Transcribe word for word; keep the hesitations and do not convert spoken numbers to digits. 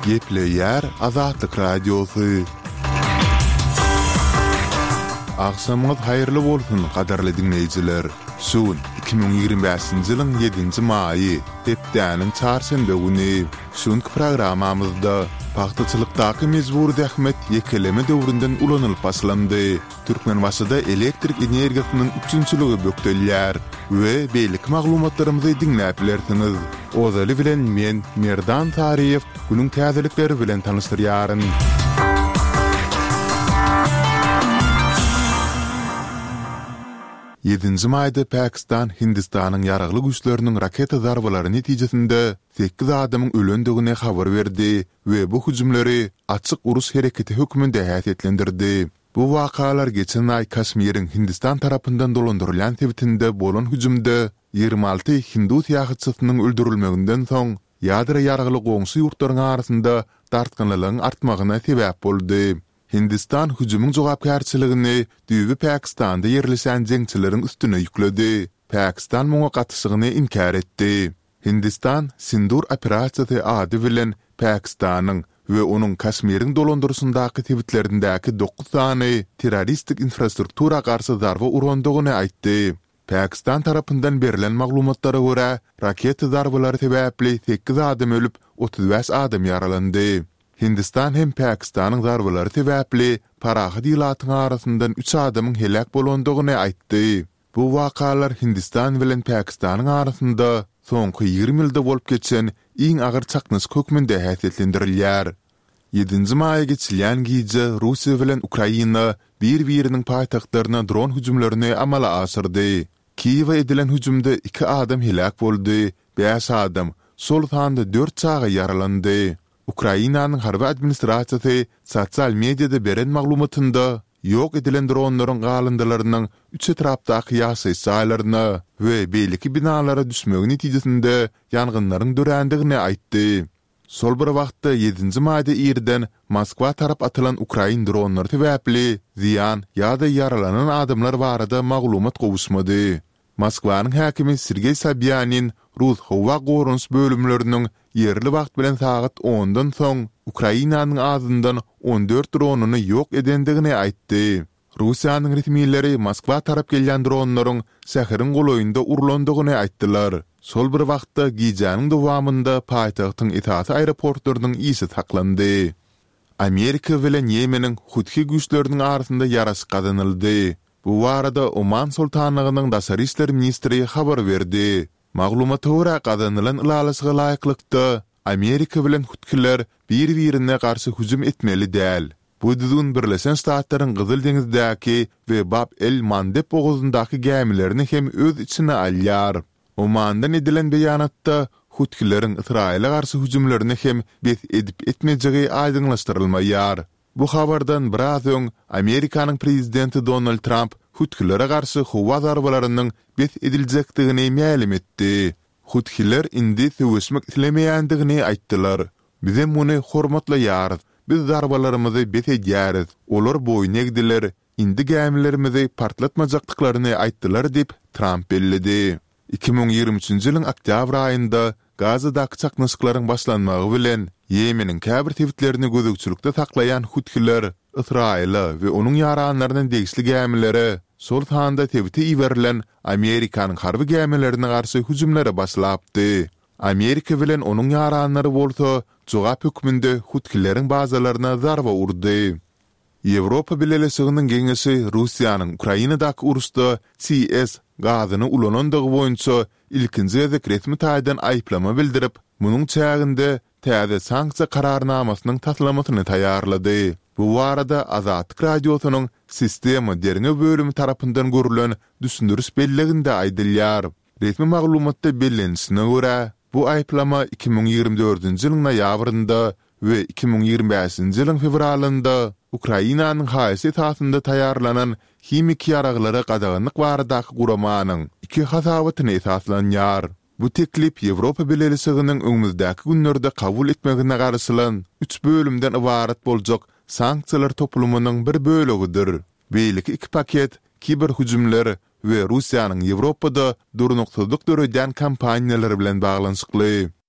Gepleyer Azatlyk Radiosu. Akşamınız hayırlı bolsun, qadarly dinleyijiler. Şuun iki bin ýygrimi beşinji ýylyň ýedinji maýy, hepdäniň çarşembe güni. Şuňky programamyzda paxtaçylykdaky mezburi dähmet ýekeleme döwründen ulanylyp başlandy. Türkmenbaşyda elektrik energiýasynyň üçinçiligi bökdelýär we beýlik maglumatlarymyzy dinläp bilersiňiz. Ozaly bilen men Merdan Tariýew günüň täzelikleri bilen tanyşdyrýaryn. ýedinji maýda Pakistan Hindistanyň ýaragly güýçleriniň raketa zarbalary netijesinde sekiz adamyň ölendigine habar berdi we bu hüjümleri açyk urus hereketi hökmünde häsiýetlendirdi. Bu wakalar geçen ay Kaşmiriň Hindistan tarapyndan dolandyrylan tebitinde bolan hüjümde ýygrimi alty Hindu ýahyçysynyň öldürilmeginden soň ýadyra ýaragly goňşy ýurtlaryň arasynda dartgynlygyň artmagyna sebäp boldy. Hindistan hüjümüň jogapkärçiligini düýbi Pakistan'da ýerleşen jeňçileriň üstüne ýükledi. Pakistan muňa gatyşygyny inkar etdi. Hindistan Sindur operasiýasy ady bilen Pakistanyň we onuň Kaşmiriň dolandyrysyndaky tebitlerindäki dokuz sany terroristik infrastruktura garşy zarba urandygyny aýtdy. Pakistan tarapyndan berilen maglumatlara görä, raketa zarbalary sebäpli sekiz adam ölüp, otuz beş adam ýaralandy. Hindistan hem Pakistanyň zarbalary sebäpli parahy diýlatyň arasyndan üç adamyň helak bolandygyny aýtdy. Bu wakalar Hindistan bilen Pakistanyň arasynda soňky ýygrimi ýylda bolup geçen iň agyr çaknys hökmünde häsiýetlendirilýär. ýedinji maýa geçilýän gije Russiýa bilen Ukraina bir-biriniň paýtagtlaryna dron hüjümlerini amala asyrdy. Kiýewe edilen hüjümde iki adam helak boldy, beş adam, sol tanda dört çaga ýaralandy. Ukrainanyň harby administrasiýasy sosial mediada beren maglumatynda ýok edilen dronlaryň galyndylarynyň üç etrapdaky ýaşy saýlaryna we beýleki binalara düşmegi netijesinde ýangynlaryň dörendigini aýtdy. Sol bir wagtda ýedinji maýda ýerden Moskwa tarap atylan Ukrain dronlary sebäpli ziýan ýa-da ýaralanan adamlar barada maglumat gowuşmady. Moskwanyň häkimi Sergey Sobyanin Rus howa gorunç bölümleriniň yerli wagt bilen saat ondan soň Ukrainanyň azyndan on dört dronuny ýok edendigini aýtdy. Russiýanyň resmiýetleri Moskwa tarap gelýän dronlaryň şäheriň goloýynda urulandygyny aýtdylar. Sol bir wagtda gijanyň dowamında paýtagtyň Etat aeroportlarynyň ýygy taklandy. Amerika bilen Ýemeniň Huthi güýçleriniň arasynda ýaraş gadanyldy. Bu arada Oman Sultanlygynyň daşary işler ministri habar berdi. Maglumata görä gadanılan ulalyşyga laýyklykda Amerika bilen Huthiler bir-birine garşy hüjüm etmeli däl. Bu düzgün Birleşen Ştatlaryň Gyzyl deňizdäki we Bab el-Mandeb boğazyndaky gämilerini hem öz içine alýar. Omandan edilen beýanatda Huthileriň Israile garşy hüjümlerini hem bes edip etmejegi aýdyňlaşdyrylmaýar. Bu habardan biraz öň Amerikanyň prezidenti Donald Trump Huthilere garşy howa zarbalarynyň bes ediljekdigini ma'lum etdi. Huthiler indi söwüşmek islemeýändigini aýtdylar. Bize muny hormatlaýar. Biz zarbalarymyzy bes edýäris. Olar boýun egdiler. Indi gämilerimizi partlatmajakdyklaryny aýtdylar dip Trump bellidi. iki bin ýygrimi üçinji ýylyň oktyabr aýynda Gazadaky çaknaşyklaryň başlanmagy bilen Ýemeniň käbir tebitlerini gözükçülükde saklayan Huthiler Israila we onuň ýaranlarynyň degişli gämileri sol tanda tebiti iwerilen Amerikanyň harby gämilerine garşy hüjümlere başlapdy. Amerika bilen onuň ýaranlary bolsa jogap hökmünde Huthileriň bazalaryna zarba urdy. Ýewropa Birleşiginiň geňeşi Russiýanyň Ukrainadaky urusda C S gazyny ulanandygy boýunça ilkinji gezek resmi taýdan aýplama bildirip, munyň çäginde täze sanksiýa kararnamasynyň taslamasyny taýýarlady. Bu arada Azatlyk Radiosynyň sistema derine bölümi tarapyndan görülen düşündürüş belleginde aýdylýar. Resmi maglumatda bellenişine görä, bu aýplama iki bin ýygrimi dördünji ýylyň noýabrynda we iki bin ýygrimi beşinji ýylyň fevralynda Ukrainanyň haýsy taýtynda taýýarlanan himik ýaraglara gadaganlyk baradaky guramanyň iki hasabatyny esaslanýar. Bu teklip Ýewropa Birleşiginiň öňümüzdäki günlerde kabul etmegine garşylan üç bölümden ibaret boljak sanksiýalar toplumynyň bir bölegidir. Beýleki iki paket kiber hüjümler we Russiýanyň Ýewropada durnuksuzlyk döredýän kampaniýalary bilen baglanyşykly.